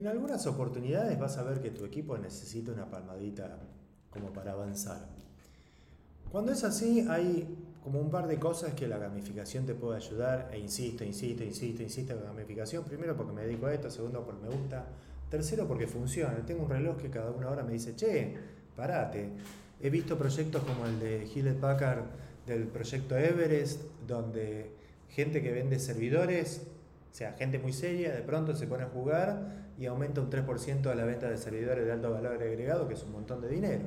En algunas oportunidades vas a ver que tu equipo necesita una palmadita como para avanzar. Cuando es así, hay como un par de cosas que la gamificación te puede ayudar, e insisto en la gamificación. Primero porque me dedico a esto, segundo porque me gusta, tercero porque funciona. Tengo un reloj que cada una hora me dice, che, parate. He visto proyectos como el de Hewlett Packard del proyecto Everest, donde gente que vende servidores, o sea, gente muy seria, de pronto se pone a jugar y aumenta un 3% de la venta de servidores de alto valor agregado, que es un montón de dinero.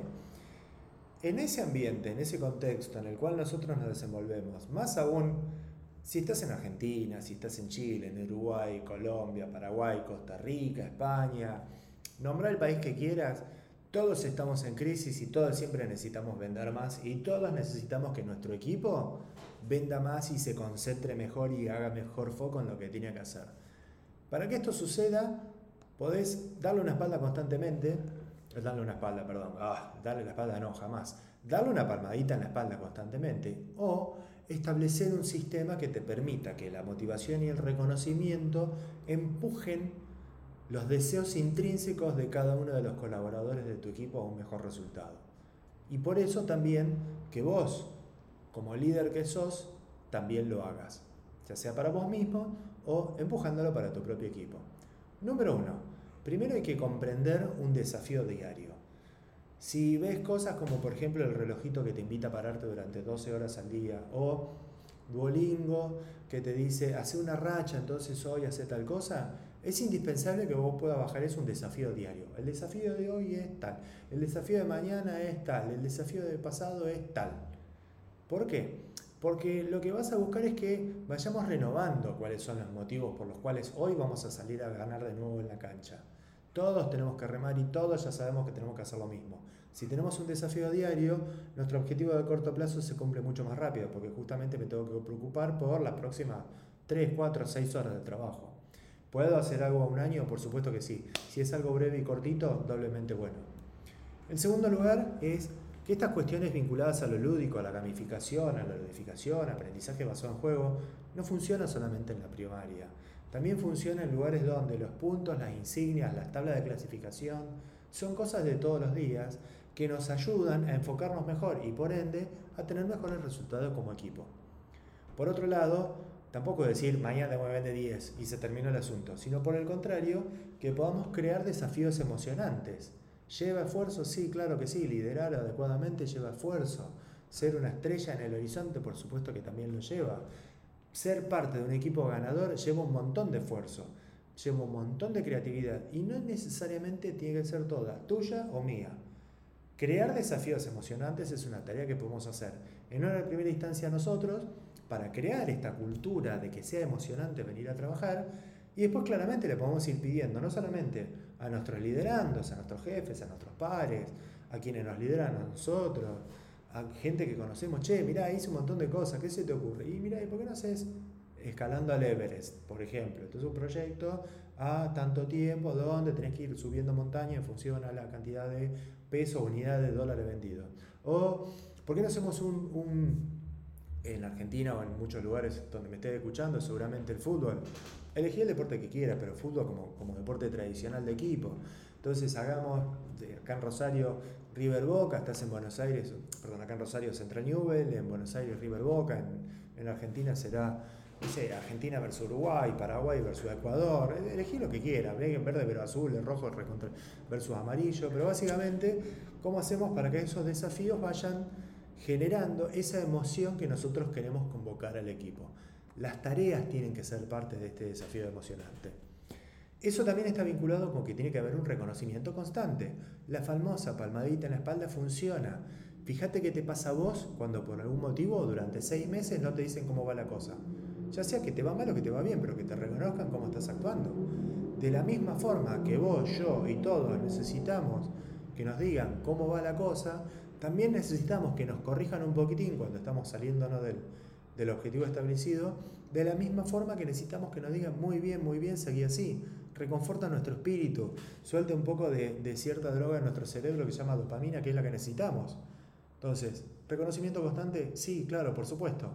En ese ambiente, en ese contexto en el cual nosotros nos desenvolvemos, más aún si estás en Argentina, si estás en Chile, en Uruguay, Colombia, Paraguay, Costa Rica, España, nombra el país que quieras, todos estamos en crisis y todos siempre necesitamos vender más y todos necesitamos que nuestro equipo venda más y se concentre mejor y haga mejor foco en lo que tiene que hacer. Para que esto suceda, podés darle una espalda constantemente, darle una espalda, perdón, darle la espalda no, jamás, darle una palmadita en la espalda constantemente o establecer un sistema que te permita que la motivación y el reconocimiento empujen los deseos intrínsecos de cada uno de los colaboradores de tu equipo a un mejor resultado. Y por eso también que vos, como líder que sos, también lo hagas, ya sea para vos mismo o empujándolo para tu propio equipo. Número uno, primero hay que comprender un desafío diario. Si ves cosas como por ejemplo el relojito que te invita a pararte durante 12 horas al día o Duolingo que te dice hace una racha, entonces hoy hace tal cosa, es indispensable que vos puedas bajar eso un desafío diario. El desafío de hoy es tal, el desafío de mañana es tal, el desafío de pasado es tal. ¿Por qué? Porque lo que vas a buscar es que vayamos renovando cuáles son los motivos por los cuales hoy vamos a salir a ganar de nuevo en la cancha. Todos tenemos que remar y todos ya sabemos que tenemos que hacer lo mismo. Si tenemos un desafío diario, nuestro objetivo de corto plazo se cumple mucho más rápido, porque justamente me tengo que preocupar por las próximas 3, 4, 6 horas de trabajo. ¿Puedo hacer algo a un año? Por supuesto que sí. Si es algo breve y cortito, doblemente bueno. En segundo lugar es que estas cuestiones vinculadas a lo lúdico, a la gamificación, a la ludificación, aprendizaje basado en juego, no funcionan solamente en la primaria. También funciona en lugares donde los puntos, las insignias, las tablas de clasificación son cosas de todos los días que nos ayudan a enfocarnos mejor y por ende a tener mejores resultados como equipo. Por otro lado, tampoco decir mañana me vende 10 y se terminó el asunto, sino por el contrario, que podamos crear desafíos emocionantes. ¿Lleva esfuerzo? Sí, claro que sí. Liderar adecuadamente lleva esfuerzo. Ser una estrella en el horizonte, por supuesto que también lo lleva. Ser parte de un equipo ganador lleva un montón de esfuerzo, lleva un montón de creatividad y no necesariamente tiene que ser toda tuya o mía. Crear desafíos emocionantes es una tarea que podemos hacer en una primera instancia nosotros para crear esta cultura de que sea emocionante venir a trabajar y después claramente le podemos ir pidiendo no solamente a nuestros liderandos, a nuestros jefes, a nuestros pares, a quienes nos lideran a nosotros, a gente que conocemos, che, mirá, hice un montón de cosas, ¿qué se te ocurre? Y mirá, ¿y por qué no haces escalando al Everest, por ejemplo? Entonces un proyecto a tanto tiempo donde tenés que ir subiendo montaña en función a la cantidad de peso o unidad de dólares vendidos. O, ¿por qué no hacemos en Argentina o en muchos lugares donde me estés escuchando, seguramente el fútbol? Elegí el deporte que quiera, pero fútbol como deporte tradicional de equipo. Entonces hagamos, acá en Rosario, River Boca, estás en Buenos Aires, perdón, acá en Rosario Central Newell, en Buenos Aires River Boca, en Argentina será, no sé, Argentina versus Uruguay, Paraguay versus Ecuador, elegí lo que quieras, verde pero azul, el rojo versus amarillo, pero básicamente, ¿cómo hacemos para que esos desafíos vayan generando esa emoción que nosotros queremos convocar al equipo? Las tareas tienen que ser parte de este desafío emocionante. Eso también está vinculado con que tiene que haber un reconocimiento constante. La famosa palmadita en la espalda funciona. Fíjate qué te pasa a vos cuando por algún motivo durante 6 meses no te dicen cómo va la cosa. Ya sea que te va mal o que te va bien, pero que te reconozcan cómo estás actuando. De la misma forma que vos, yo y todos necesitamos que nos digan cómo va la cosa, también necesitamos que nos corrijan un poquitín cuando estamos saliéndonos del objetivo establecido, de la misma forma que necesitamos que nos digan muy bien, seguí así, reconforta nuestro espíritu, suelta un poco de cierta droga en nuestro cerebro que se llama dopamina, que es la que necesitamos. Entonces, ¿reconocimiento constante? Sí, claro, por supuesto.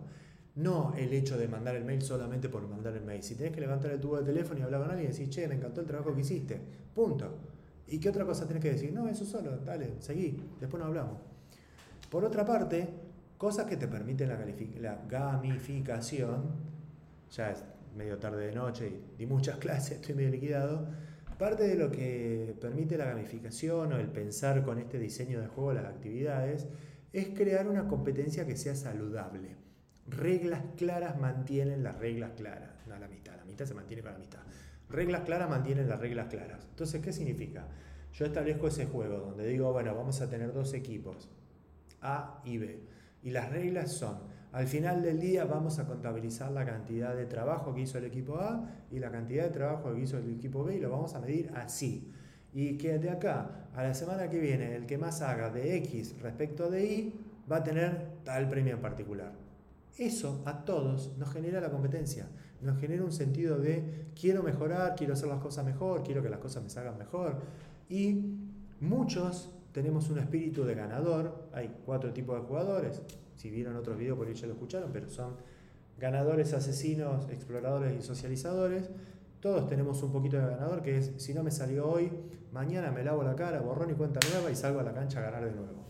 No el hecho de mandar el mail solamente por mandar el mail. Si tenés que levantar el tubo de teléfono y hablar con alguien y decir, che, me encantó el trabajo que hiciste, punto. ¿Y qué otra cosa tenés que decir? No, eso solo, dale, seguí, después nos hablamos. Por otra parte, cosas que te permiten la gamificación, ya es medio tarde de noche y di muchas clases, estoy medio liquidado. Parte de lo que permite la gamificación o el pensar con este diseño de juego las actividades es crear una competencia que sea saludable. Reglas claras mantienen las reglas claras, no la amistad se mantiene con la amistad. Reglas claras mantienen las reglas claras. Entonces, ¿qué significa? Yo establezco ese juego donde digo, bueno, vamos a tener dos equipos, A y B. Y las reglas son, al final del día vamos a contabilizar la cantidad de trabajo que hizo el equipo A y la cantidad de trabajo que hizo el equipo B y lo vamos a medir así. Y que de acá a la semana que viene el que más haga de X respecto de Y va a tener tal premio en particular. Eso a todos nos genera la competencia, nos genera un sentido de quiero mejorar, quiero hacer las cosas mejor, quiero que las cosas me salgan mejor. Y muchos tenemos un espíritu de ganador. Hay 4 tipos de jugadores. Si vieron otros videos por ahí ya lo escucharon, pero son ganadores, asesinos, exploradores y socializadores. Todos tenemos un poquito de ganador, que es si no me salió hoy, mañana me lavo la cara, borrón y cuenta nueva y salgo a la cancha a ganar de nuevo.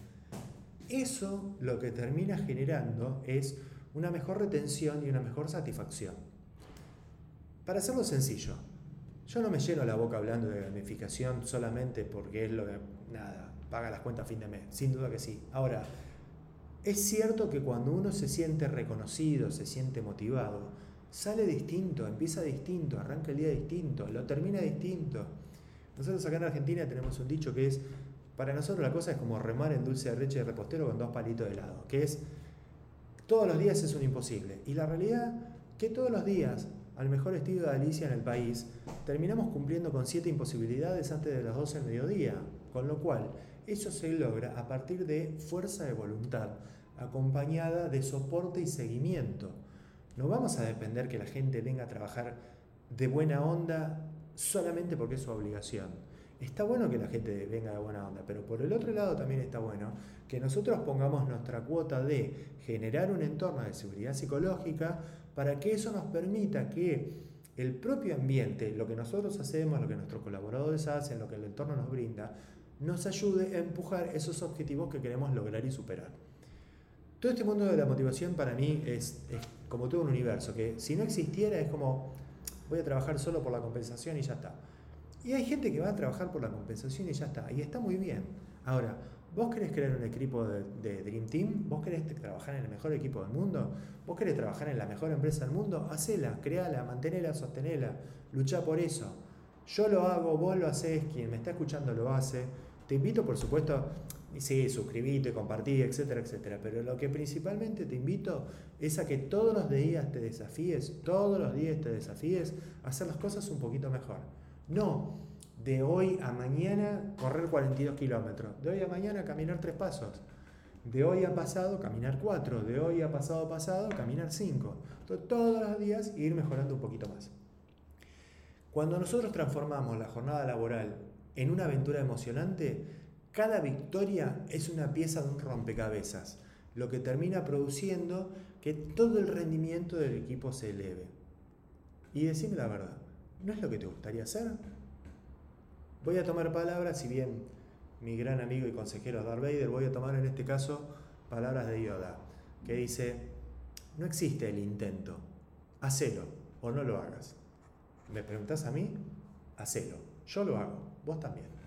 Eso lo que termina generando es una mejor retención y una mejor satisfacción. Para hacerlo sencillo, yo no me lleno la boca hablando de gamificación solamente porque es lo que, nada, paga las cuentas a fin de mes, sin duda que sí. Ahora, es cierto que cuando uno se siente reconocido, se siente motivado, sale distinto, empieza distinto, arranca el día distinto, lo termina distinto. Nosotros acá en Argentina tenemos un dicho que es, para nosotros la cosa es como remar en dulce de leche de repostero con 2 palitos de helado, que es, todos los días es un imposible. Y la realidad que todos los días, al mejor estilo de Alicia en el país, terminamos cumpliendo con 7 imposibilidades antes de las 12 del mediodía, con lo cual eso se logra a partir de fuerza de voluntad, acompañada de soporte y seguimiento. No vamos a depender que la gente venga a trabajar de buena onda solamente porque es su obligación. Está bueno que la gente venga de buena onda, pero por el otro lado también está bueno que nosotros pongamos nuestra cuota de generar un entorno de seguridad psicológica para que eso nos permita que el propio ambiente, lo que nosotros hacemos, lo que nuestros colaboradores hacen, lo que el entorno nos brinda, nos ayude a empujar esos objetivos que queremos lograr y superar. Todo este mundo de la motivación para mí es como todo un universo, que si no existiera es como voy a trabajar solo por la compensación y ya está. Y hay gente que va a trabajar por la compensación y ya está, y está muy bien. Ahora, ¿vos querés crear un equipo de Dream Team? ¿Vos querés trabajar en el mejor equipo del mundo? ¿Vos querés trabajar en la mejor empresa del mundo? Hacela, creala, mantenela, sostenela, luchá por eso. Yo lo hago, vos lo hacés, quien me está escuchando lo hace. Te invito, por supuesto, sí, suscribite, compartí, etcétera, etcétera. Pero lo que principalmente te invito es a que todos los días te desafíes a hacer las cosas un poquito mejor. No, de hoy a mañana correr 42 kilómetros, de hoy a mañana caminar 3 pasos, de hoy a pasado caminar 4, de hoy a pasado caminar 5. Entonces, todos los días ir mejorando un poquito más. Cuando nosotros transformamos la jornada laboral en una aventura emocionante, cada victoria es una pieza de un rompecabezas, lo que termina produciendo que todo el rendimiento del equipo se eleve. Y decime la verdad, ¿no es lo que te gustaría hacer? Voy a tomar palabras, si bien mi gran amigo y consejero Darth Vader, voy a tomar en este caso palabras de Yoda, que dice, no existe el intento, hacelo o no lo hagas. ¿Me preguntás a mí? Hacelo, yo lo hago, vos también.